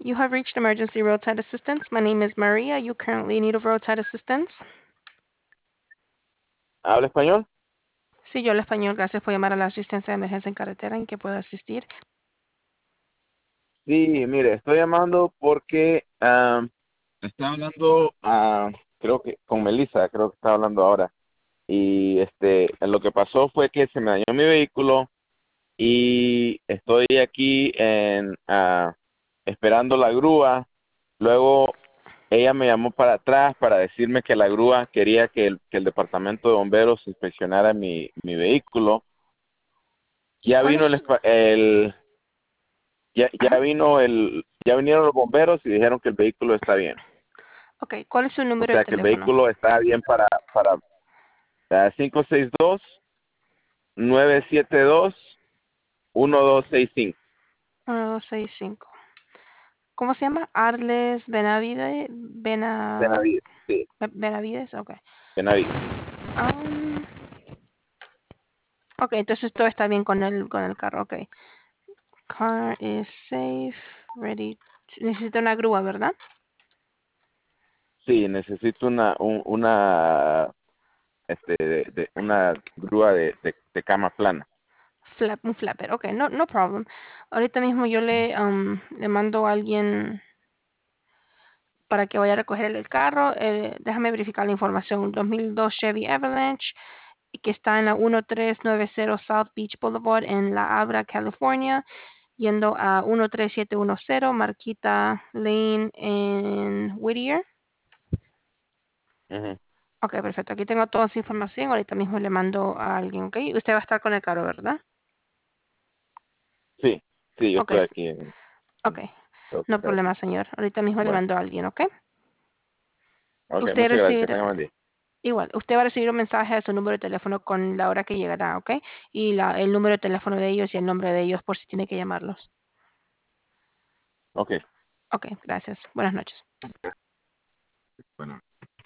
You have reached emergency roadside assistance. My name is Maria. You currently need of roadside assistance. ¿Habla español? Sí, yo hablo español. Gracias por llamar a la asistencia de emergencia en carretera. ¿En qué puedo asistir? Sí, mire, estoy llamando porque estaba hablando, creo que con Melissa, creo que estaba hablando ahora. Y lo que pasó fue que se me dañó mi vehículo y estoy aquí esperando la grúa. Luego ella me llamó para atrás para decirme que la grúa quería que el departamento de bomberos inspeccionara mi vehículo. Ya ¿Cuál vino es? ya Ajá. vino ya vinieron los bomberos y dijeron que el vehículo está bien. Ok, ¿cuál es su O número de sea que el teléfono? vehículo está bien para 562-972-1265. 1265. ¿Cómo se llama? Arles Benavide, Benavides, sí, Benavides. Ok. Benavides. Um, ok, entonces todo está bien con el carro. Ok. Car is safe, ready. Necesita una grúa, ¿verdad? Sí, necesito una grúa de cama plana. Un flapper. Ok, no, no problem. Ahorita mismo yo le mando a alguien para que vaya a recoger el carro. Déjame verificar la información. Un 2002 Chevy Avalanche que está en la 1390 South Beach Boulevard en La Habra, California, yendo a 13710 Marquita Lane en Whittier. Ujú. Ok, perfecto. Aquí tengo toda esa información. Ahorita mismo le mando a alguien, ¿ok? Usted va a estar con el carro, ¿verdad? Sí, sí, yo Ok, estoy aquí ok. tengo que No estar aquí. problema, señor. Ahorita mismo le Bueno, mando a alguien, ¿ok? ok, Usted muchas gracias, que recibirá, tenga buen día. igual, usted va a recibir un mensaje a su número de teléfono con la hora que llegará, ¿ok? Y el número de teléfono de ellos y el nombre de ellos por si tiene que llamarlos. Ok, Ok, gracias. Buenas noches. bueno.